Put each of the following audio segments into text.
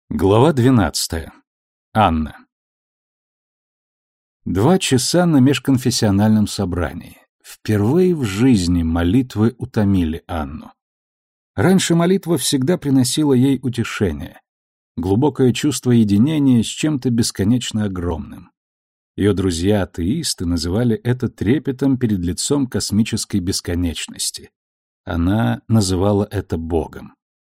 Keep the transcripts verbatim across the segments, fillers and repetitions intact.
Глава двенадцатая. Анна. Два часа на межконфессиональном собрании. Впервые в жизни молитвы утомили Анну. Раньше молитва всегда приносила ей утешение, глубокое чувство единения с чем-то бесконечно огромным. Ее друзья-атеисты называли это трепетом перед лицом космической бесконечности. Она называла это Богом.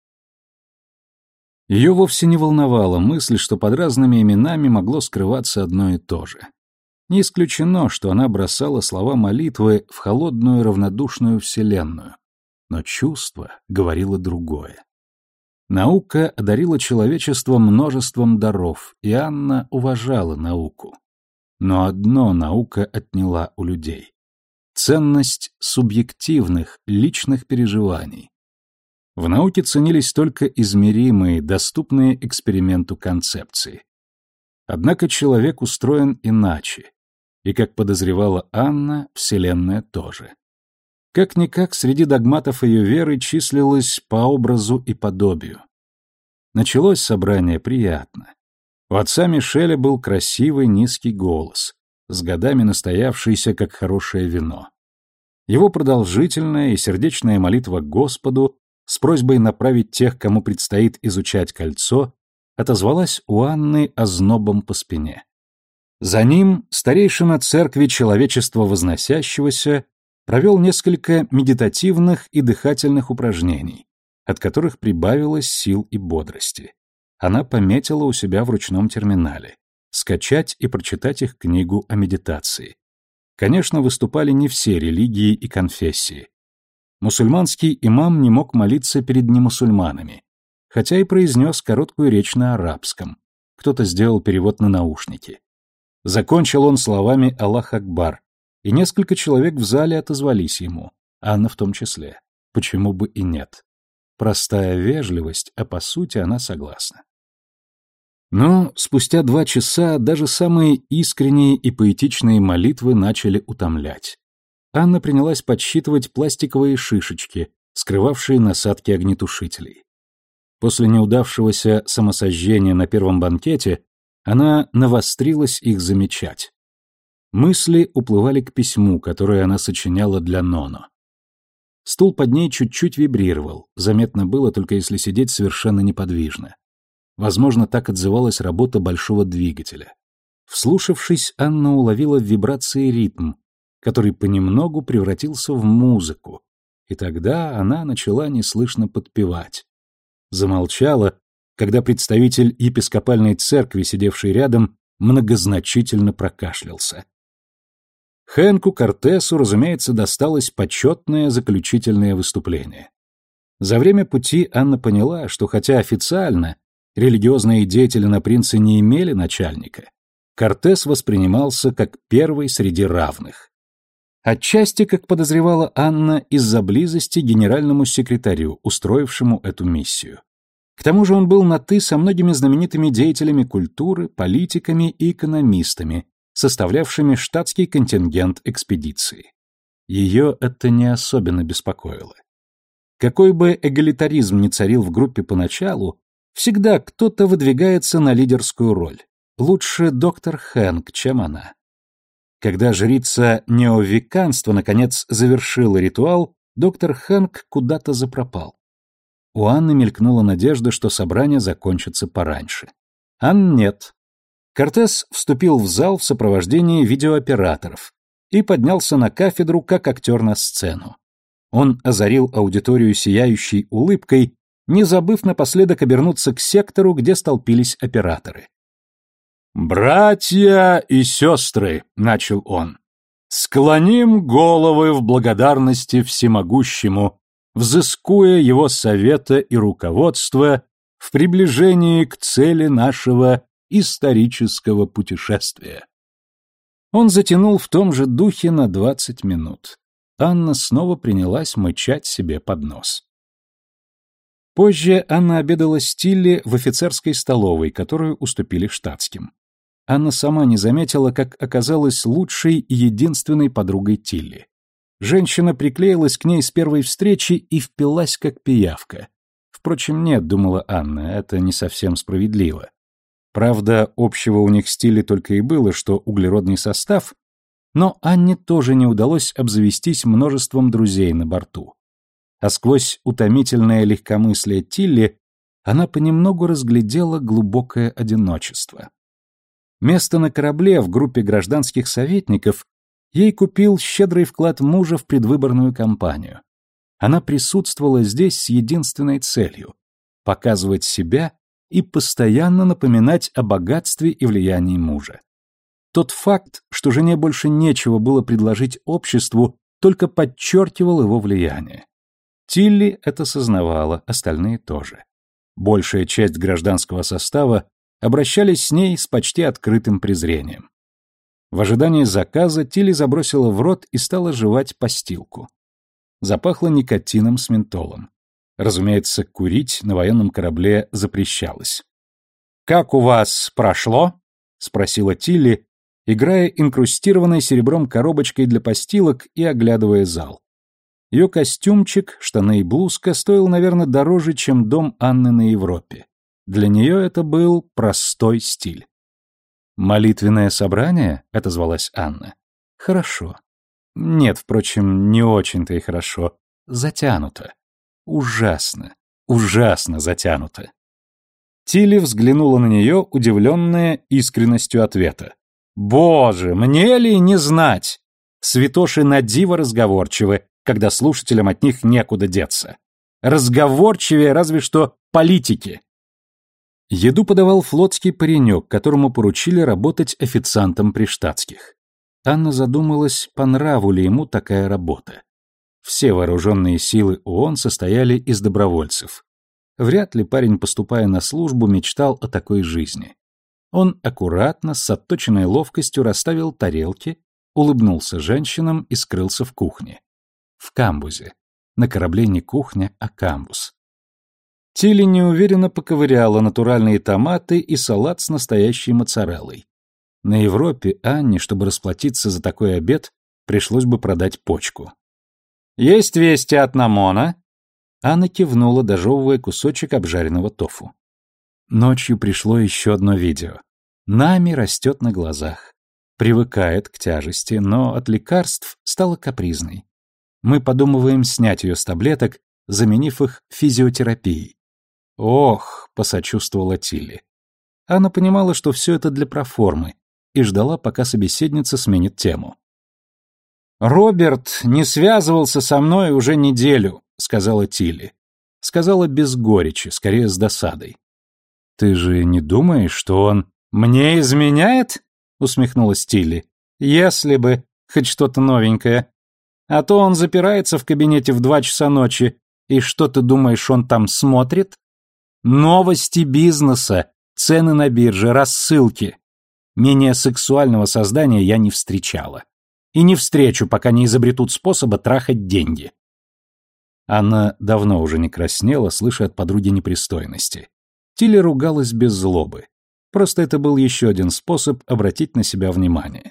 Ее вовсе не волновала мысль, что под разными именами могло скрываться одно и то же. Не исключено, что она бросала слова молитвы в холодную равнодушную вселенную, но чувство говорило другое. Наука одарила человечество множеством даров, и Анна уважала науку. Но одно наука отняла у людей — ценность субъективных, личных переживаний. В науке ценились только измеримые, доступные эксперименту концепции. Однако человек устроен иначе, и, как подозревала Анна, Вселенная тоже. Как-никак среди догматов ее веры числилось по образу и подобию. Началось собрание приятно. У отца Мишеля был красивый низкий голос, с годами настоявшийся как хорошее вино. Его продолжительная и сердечная молитва к Господу с просьбой направить тех, кому предстоит изучать кольцо, отозвалась у Анны ознобом по спине. За ним старейшина церкви человечества возносящегося провел несколько медитативных и дыхательных упражнений, от которых прибавилось сил и бодрости. Она пометила у себя в ручном терминале скачать и прочитать их книгу о медитации. Конечно, выступали не все религии и конфессии. Мусульманский имам не мог молиться перед немусульманами, хотя и произнес короткую речь на арабском. Кто-то сделал перевод на наушники. Закончил он словами «Аллах Акбар», и несколько человек в зале отозвались ему, Анна в том числе. Почему бы и нет? Простая вежливость, а по сути она согласна. Но спустя два часа даже самые искренние и поэтичные молитвы начали утомлять. Анна принялась подсчитывать пластиковые шишечки, скрывавшие насадки огнетушителей. После неудавшегося самосожжения на первом банкете она навострилась их замечать. Мысли уплывали к письму, которое она сочиняла для Ноно. Стул под ней чуть-чуть вибрировал, заметно было, только если сидеть совершенно неподвижно. Возможно, так отзывалась работа большого двигателя. Вслушавшись, Анна уловила в вибрации ритм, который понемногу превратился в музыку, и тогда она начала неслышно подпевать. Замолчала, когда представитель епископальной церкви, сидевший рядом, многозначительно прокашлялся. Хэнку Кортесу, разумеется, досталось почетное заключительное выступление. За время пути Анна поняла, что хотя официально религиозные деятели на принце не имели начальника, Кортес воспринимался как первый среди равных. Отчасти, как подозревала Анна, из-за близости к генеральному секретарю, устроившему эту миссию. К тому же он был на «ты» со многими знаменитыми деятелями культуры, политиками и экономистами, составлявшими штатский контингент экспедиции. Ее это не особенно беспокоило. Какой бы эгалитаризм ни царил в группе поначалу, всегда кто-то выдвигается на лидерскую роль. Лучше доктор Хэнк, чем она. Когда жрица неовиканства наконец завершила ритуал, доктор Хэнк куда-то запропал. У Анны мелькнула надежда, что собрание закончится пораньше. А нет. Кортес вступил в зал в сопровождении видеооператоров и поднялся на кафедру, как актер на сцену. Он озарил аудиторию сияющей улыбкой, не забыв напоследок обернуться к сектору, где столпились операторы. «Братья и сестры», — начал он, — «склоним головы в благодарности всемогущему, взыскуя его совета и руководства в приближении к цели нашего исторического путешествия». Он затянул в том же духе на двадцать минут. Анна снова принялась мычать себе под нос. Позже Анна обедала с Тилли в офицерской столовой, которую уступили штатским. Анна сама не заметила, как оказалась лучшей и единственной подругой Тилли. Женщина приклеилась к ней с первой встречи и впилась как пиявка. В Впрочем, нет, думала Анна, это не совсем справедливо. Правда, общего у них стиля только и было, что углеродный состав, но Анне тоже не удалось обзавестись множеством друзей на борту. А сквозь утомительное легкомыслие Тилли она понемногу разглядела глубокое одиночество. Место на корабле в группе гражданских советников ей купил щедрый вклад мужа в предвыборную кампанию. Она присутствовала здесь с единственной целью – показывать себя и постоянно напоминать о богатстве и влиянии мужа. Тот факт, что жене больше нечего было предложить обществу, только подчеркивал его влияние. Тилли это сознавала, остальные тоже. Большая часть гражданского состава обращались с ней с почти открытым презрением. В ожидании заказа Тилли забросила в рот и стала жевать постилку. Запахло никотином с ментолом. Разумеется, курить на военном корабле запрещалось. «Как у вас прошло?» — спросила Тилли, играя инкрустированной серебром коробочкой для постилок и оглядывая зал. Ее костюмчик, штаны и блузка стоил, наверное, дороже, чем дом Анны на Европе. Для нее это был простой стиль. «Молитвенное собрание?» — отозвалась Анна. «Хорошо. Нет, впрочем, не очень-то и хорошо. Затянуто. Ужасно, ужасно затянуто». Тилли взглянула на нее, удивленная искренностью ответа. «Боже, мне ли не знать? Святоши надиво разговорчивы, когда слушателям от них некуда деться. Разговорчивее разве что политики». Еду подавал флотский паренек, которому поручили работать официантом при штатских. Анна задумалась, по нраву ли ему такая работа. Все вооруженные силы ООН состояли из добровольцев. Вряд ли парень, поступая на службу, мечтал о такой жизни. Он аккуратно, с отточенной ловкостью расставил тарелки, улыбнулся женщинам и скрылся в кухне. В камбузе. На корабле не кухня, а камбуз. Тилли неуверенно поковыряла натуральные томаты и салат с настоящей моцареллой. На Европе Анне, чтобы расплатиться за такой обед, пришлось бы продать почку. «Есть вести от Намона?» Анна кивнула, дожевывая кусочек обжаренного тофу. Ночью пришло еще одно видео. Нами растет на глазах. Привыкает к тяжести, но от лекарств стала капризной. Мы подумываем снять ее с таблеток, заменив их физиотерапией. «Ох», — посочувствовала Тилли. Анна понимала, что все это для проформы, и ждала, пока собеседница сменит тему. «Роберт не связывался со мной уже неделю», — сказала Тилли. Сказала без горечи, скорее с досадой. «Ты же не думаешь, что он...» «Мне изменяет?» — усмехнулась Тилли. «Если бы, хоть что-то новенькое. А то он запирается в кабинете в два часа ночи, и что ты думаешь, он там смотрит? Новости бизнеса, цены на бирже, рассылки. Менее сексуального создания я не встречала. И не встречу, пока не изобретут способа трахать деньги». Она давно уже не краснела, слыша от подруги непристойности. Тилли ругалась без злобы. Просто это был еще один способ обратить на себя внимание.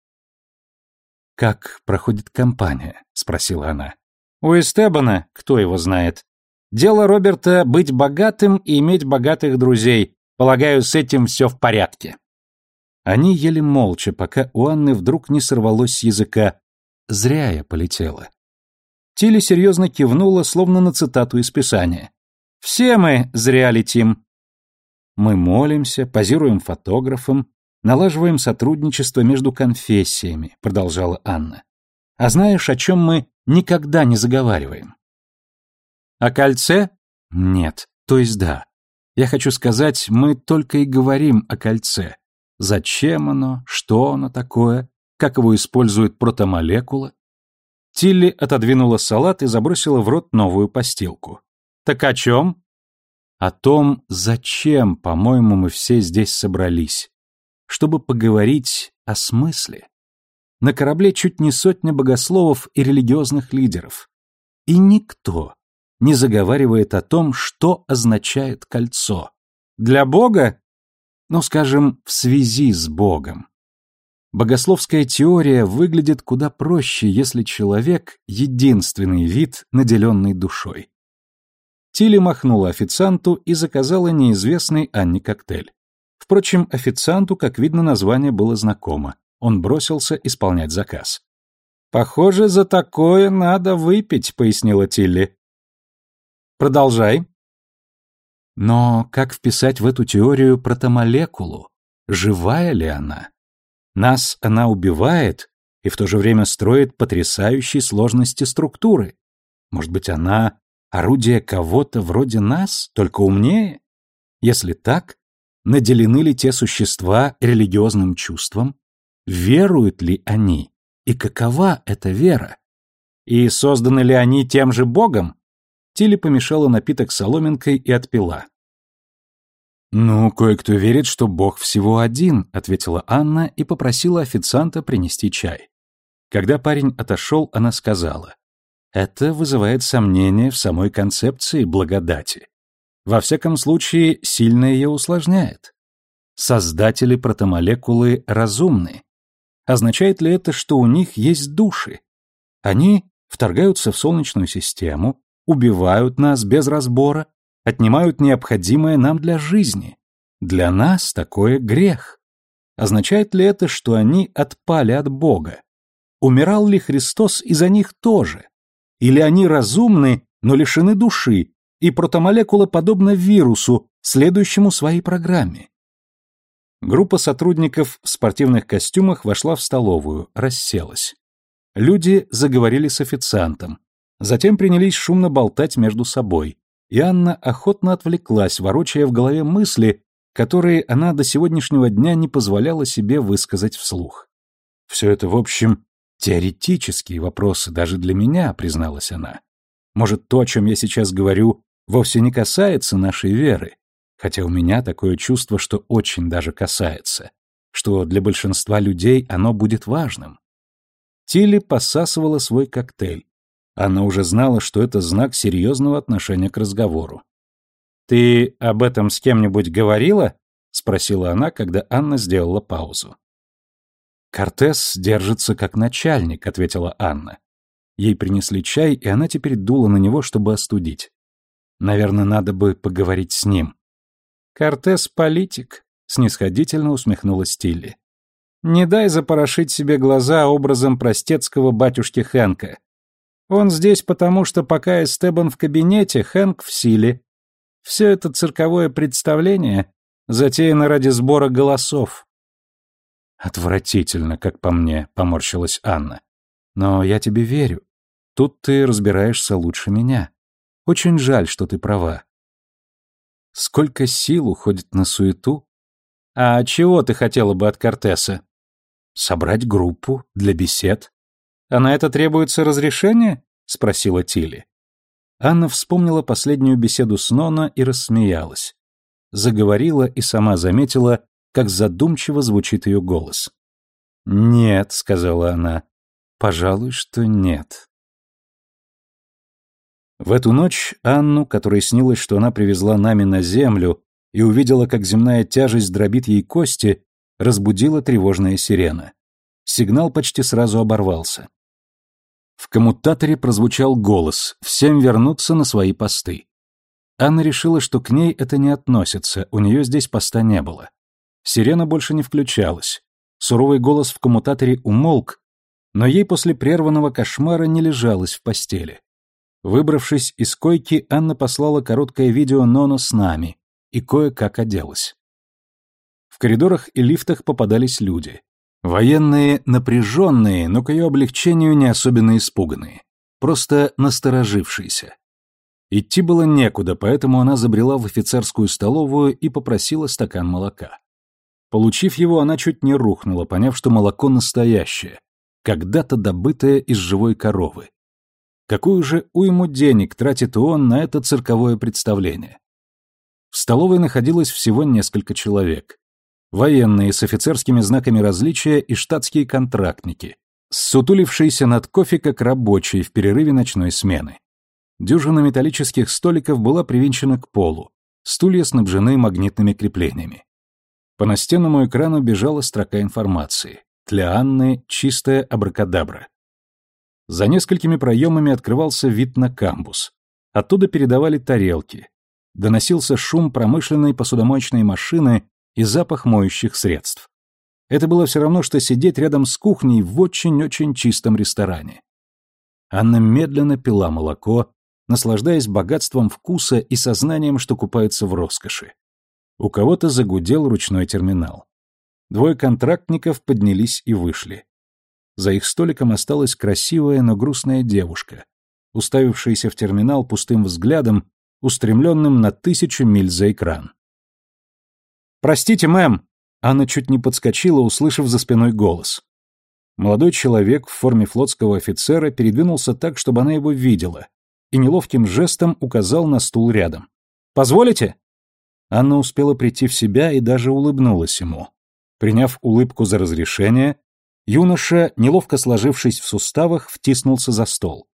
«Как проходит кампания?» — спросила она. «У Эстебана, кто его знает. Дело Роберта — быть богатым и иметь богатых друзей. Полагаю, с этим все в порядке». Они ели молча, пока у Анны вдруг не сорвалось с языка. «Зря я полетела». Тилли серьезно кивнула, словно на цитату из Писания. «Все мы зря летим». Мы молимся, позируем фотографам, налаживаем сотрудничество между конфессиями, продолжала Анна. А знаешь, о чем мы никогда не заговариваем? О кольце? Нет, то есть да. Я хочу сказать, мы только и говорим о кольце. Зачем оно, что оно такое, как его использует протомолекула? Тилли отодвинула салат и забросила в рот новую постилку. Так о чем? О том, зачем, по-моему, мы все здесь собрались. Чтобы поговорить о смысле. На корабле чуть не сотня богословов и религиозных лидеров. И никто не заговаривает о том, что означает кольцо. Для Бога? Ну, скажем, в связи с Богом. Богословская теория выглядит куда проще, если человек — единственный вид, наделенный душой. Тилли махнула официанту и заказала неизвестный Анне коктейль. Впрочем, официанту, как видно, название было знакомо. Он бросился исполнять заказ. «Похоже, за такое надо выпить», — пояснила Тилли. «Продолжай». Но как вписать в эту теорию протомолекулу? Живая ли она? Нас она убивает и в то же время строит потрясающей сложности структуры. Может быть, она орудие кого-то вроде нас, только умнее? Если так, наделены ли те существа религиозным чувством? Веруют ли они? И какова эта вера? И созданы ли они тем же Богом? Тилли помешала напиток соломинкой и отпила. «Ну, кое-кто верит, что Бог всего один», — ответила Анна и попросила официанта принести чай. Когда парень отошел, она сказала: «Это вызывает сомнения в самой концепции благодати. Во всяком случае, сильно ее усложняет. Создатели протомолекулы разумны. Означает ли это, что у них есть души? Они вторгаются в Солнечную систему, убивают нас без разбора, отнимают необходимое нам для жизни. Для нас такое грех. Означает ли это, что они отпали от Бога? Умирал ли Христос из-за них тоже? Или они разумны, но лишены души, и протомолекула подобна вирусу, следующему своей программе?» Группа сотрудников в спортивных костюмах вошла в столовую, расселась. Люди заговорили с официантом. Затем принялись шумно болтать между собой, и Анна охотно отвлеклась, ворочая в голове мысли, которые она до сегодняшнего дня не позволяла себе высказать вслух. «Все это, в общем, теоретические вопросы даже для меня», — призналась она. «Может, то, о чем я сейчас говорю, вовсе не касается нашей веры, хотя у меня такое чувство, что очень даже касается, что для большинства людей оно будет важным». Тилли посасывала свой коктейль. Она уже знала, что это знак серьезного отношения к разговору. «Ты об этом с кем-нибудь говорила?» — спросила она, когда Анна сделала паузу. «Кортес держится как начальник», — ответила Анна. Ей принесли чай, и она теперь дула на него, чтобы остудить. «Наверное, надо бы поговорить с ним». «Кортес — политик», — снисходительно усмехнулась Тилли. «Не дай запорошить себе глаза образом простецкого батюшки Хэнка. Он здесь потому, что пока Эстебан в кабинете, Хэнк в силе. Все это цирковое представление затеяно ради сбора голосов». «Отвратительно, как по мне», — поморщилась Анна. «Но я тебе верю. Тут ты разбираешься лучше меня. Очень жаль, что ты права. Сколько сил уходит на суету. А чего ты хотела бы от Кортеса? Собрать группу для бесед. А на это требуется разрешение?» — спросила Тилли. Анна вспомнила последнюю беседу с Ноно и рассмеялась. Заговорила и сама заметила, как задумчиво звучит ее голос. «Нет», — сказала она, — «пожалуй, что нет». В эту ночь Анну, которой снилось, что она привезла Нами на землю и увидела, как земная тяжесть дробит ей кости, разбудила тревожная сирена. Сигнал почти сразу оборвался. В коммутаторе прозвучал голос «Всем вернуться на свои посты». Анна решила, что к ней это не относится, у нее здесь поста не было. Сирена больше не включалась. Суровый голос в коммутаторе умолк, но ей после прерванного кошмара не лежалось в постели. Выбравшись из койки, Анна послала короткое видео Ноно с нами и кое-как оделась. В коридорах и лифтах попадались люди. Военные напряженные, но к ее облегчению не особенно испуганные. Просто насторожившиеся. Идти было некуда, поэтому она забрела в офицерскую столовую и попросила стакан молока. Получив его, она чуть не рухнула, поняв, что молоко настоящее, когда-то добытое из живой коровы. Какую же уйму денег тратит он на это цирковое представление? В столовой находилось всего несколько человек. Военные с офицерскими знаками различия и штатские контрактники, ссутулившиеся над кофе как рабочие в перерыве ночной смены. Дюжина металлических столиков была привинчена к полу, стулья снабжены магнитными креплениями. По настенному экрану бежала строка информации. Для Анны чистая абракадабра. За несколькими проемами открывался вид на камбус. Оттуда передавали тарелки. Доносился шум промышленной посудомоечной машины и запах моющих средств. Это было все равно, что сидеть рядом с кухней в очень-очень чистом ресторане. Анна медленно пила молоко, наслаждаясь богатством вкуса и сознанием, что купается в роскоши. У кого-то загудел ручной терминал. Двое контрактников поднялись и вышли. За их столиком осталась красивая, но грустная девушка, уставившаяся в терминал пустым взглядом, устремленным на тысячу миль за экран. «Простите, мэм!» Анна чуть не подскочила, услышав за спиной голос. Молодой человек в форме флотского офицера передвинулся так, чтобы она его видела, и неловким жестом указал на стул рядом. «Позволите?» Анна успела прийти в себя и даже улыбнулась ему. Приняв улыбку за разрешение, юноша, неловко сложившись в суставах, втиснулся за стол.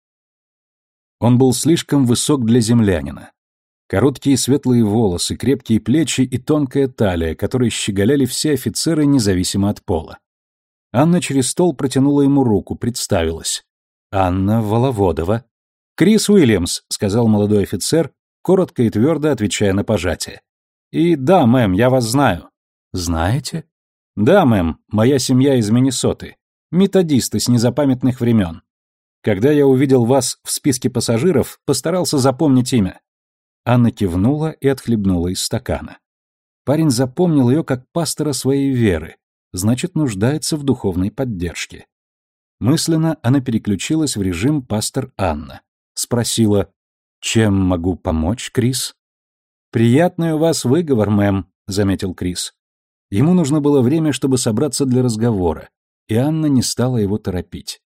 Он был слишком высок для землянина. Короткие светлые волосы, крепкие плечи и тонкая талия, которые щеголяли все офицеры, независимо от пола. Анна через стол протянула ему руку, представилась. «Анна Воловодова». «Крис Уильямс», — сказал молодой офицер, коротко и твердо отвечая на пожатие. «И да, мэм, я вас знаю». «Знаете?» «Да, мэм, моя семья из Миннесоты. Методисты с незапамятных времен. Когда я увидел вас в списке пассажиров, постарался запомнить имя». Анна кивнула и отхлебнула из стакана. Парень запомнил ее как пастора своей веры, значит, нуждается в духовной поддержке. Мысленно она переключилась в режим пастор Анна. Спросила: «Чем могу помочь, Крис?» «Приятный у вас выговор, мэм», — заметил Крис. Ему нужно было время, чтобы собраться для разговора, и Анна не стала его торопить.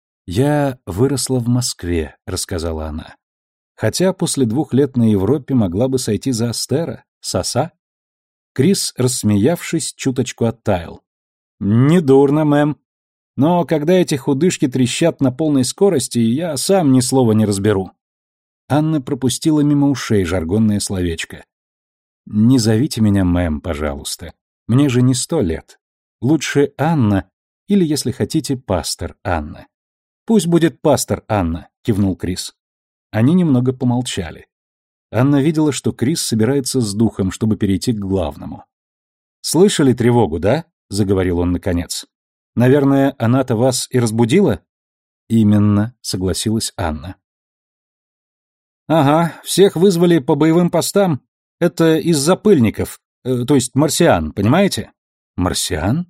«Я выросла в Москве», — рассказала она. «Хотя после двух лет на Европе могла бы сойти за Астера, соса». Крис, рассмеявшись, чуточку оттаял. «Недурно, мэм. Но когда эти худышки трещат на полной скорости, я сам ни слова не разберу». Анна пропустила мимо ушей жаргонное словечко. «Не зовите меня мэм, пожалуйста. Мне же не сто лет. Лучше Анна, или, если хотите, пастор Анна». «Пусть будет пастор Анна», — кивнул Крис. Они немного помолчали. Анна видела, что Крис собирается с духом, чтобы перейти к главному. «Слышали тревогу, да?» — заговорил он наконец. «Наверное, она-то вас и разбудила?» «Именно», — согласилась Анна. «Ага, всех вызвали по боевым постам. Это из-за пыльников, э, то есть марсиан, понимаете?» «Марсиан?»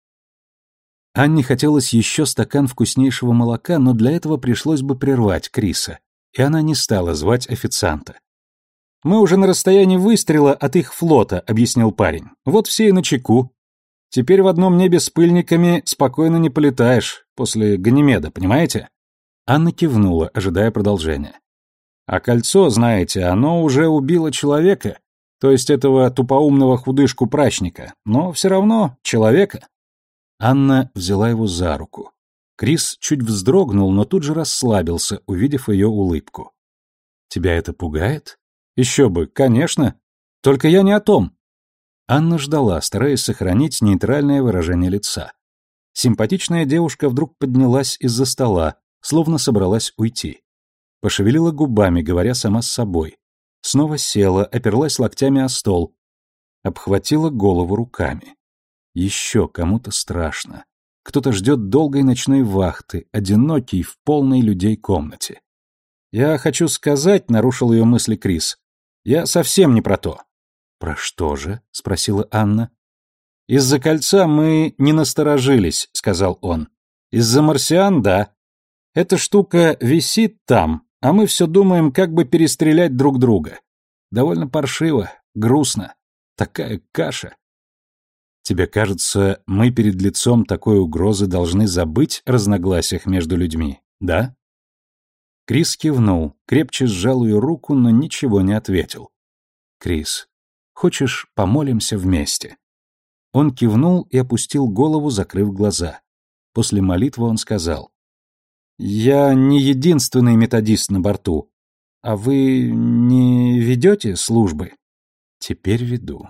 Анне хотелось еще стакан вкуснейшего молока, но для этого пришлось бы прервать Криса, и она не стала звать официанта. «Мы уже на расстоянии выстрела от их флота», — объяснил парень. «Вот все и начеку. Теперь в одном небе с пыльниками спокойно не полетаешь, после Ганимеда, понимаете?» Анна кивнула, ожидая продолжения. «А кольцо, знаете, оно уже убило человека, то есть этого тупоумного худышку-прачника, но все равно человека». Анна взяла его за руку. Крис чуть вздрогнул, но тут же расслабился, увидев ее улыбку. «Тебя это пугает?» «Еще бы, конечно. Только я не о том». Анна ждала, стараясь сохранить нейтральное выражение лица. Симпатичная девушка вдруг поднялась из-за стола, словно собралась уйти. Пошевелила губами, говоря сама с собой. Снова села, оперлась локтями о стол. Обхватила голову руками. Еще кому-то страшно. Кто-то ждет долгой ночной вахты, одинокий в полной людей комнате. «Я хочу сказать», — нарушил ее мысли Крис, — «я совсем не про то». «Про что же?» — спросила Анна. «Из-за кольца мы не насторожились», — сказал он. «Из-за марсиан — да. Эта штука висит там, а мы все думаем, как бы перестрелять друг друга. Довольно паршиво, грустно. Такая каша». «Тебе кажется, мы перед лицом такой угрозы должны забыть о разногласиях между людьми, да?» Крис кивнул, крепче сжал ее руку, но ничего не ответил. «Крис, хочешь, помолимся вместе?» Он кивнул и опустил голову, закрыв глаза. После молитвы он сказал: «Я не единственный методист на борту. А вы не ведете службы?» «Теперь веду».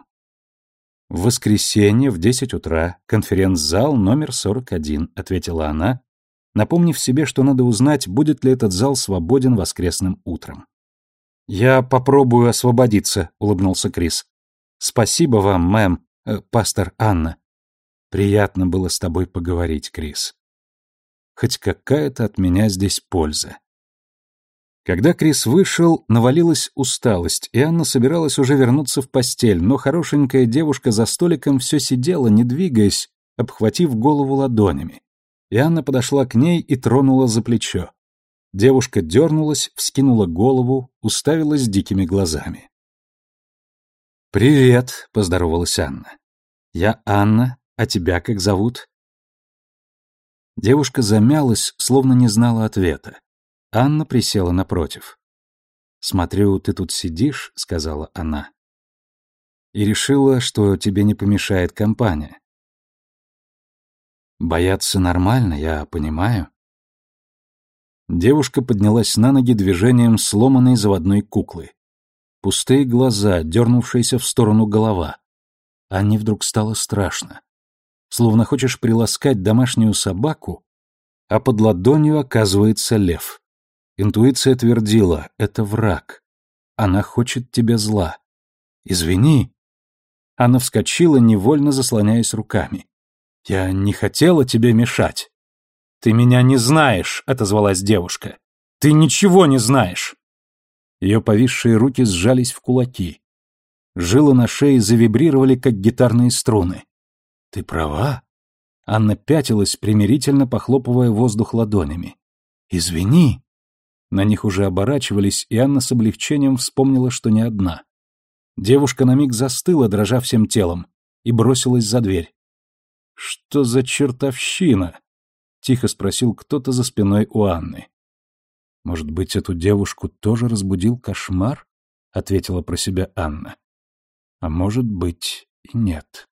«В воскресенье в десять утра, конференц-зал номер сорок один», — ответила она, напомнив себе, что надо узнать, будет ли этот зал свободен воскресным утром. «Я попробую освободиться», — улыбнулся Крис. «Спасибо вам, мэм, э, пастор Анна. Приятно было с тобой поговорить, Крис. Хоть какая-то от меня здесь польза». Когда Крис вышел, навалилась усталость, и Анна собиралась уже вернуться в постель, но хорошенькая девушка за столиком все сидела, не двигаясь, обхватив голову ладонями. И Анна подошла к ней и тронула за плечо. Девушка дернулась, вскинула голову, уставилась дикими глазами. «Привет», — поздоровалась Анна. «Я Анна, а тебя как зовут?» Девушка замялась, словно не знала ответа. Анна присела напротив. «Смотрю, ты тут сидишь», — сказала она. «И решила, что тебе не помешает компания». «Бояться нормально, я понимаю». Девушка поднялась на ноги движением сломанной заводной куклы. Пустые глаза, дернувшаяся в сторону голова. Анне вдруг стало страшно. Словно хочешь приласкать домашнюю собаку, а под ладонью оказывается лев. Интуиция твердила — это враг. Она хочет тебе зла. «Извини». Анна вскочила, невольно заслоняясь руками. «Я не хотела тебе мешать». «Ты меня не знаешь», — отозвалась девушка. «Ты ничего не знаешь». Ее повисшие руки сжались в кулаки. Жилы на шее завибрировали, как гитарные струны. «Ты права». Анна пятилась, примирительно похлопывая воздух ладонями. «Извини». На них уже оборачивались, и Анна с облегчением вспомнила, что не одна. Девушка на миг застыла, дрожа всем телом, и бросилась за дверь. «Что за чертовщина?» — тихо спросил кто-то за спиной у Анны. «Может быть, эту девушку тоже разбудил кошмар?» — ответила про себя Анна. «А может быть и нет».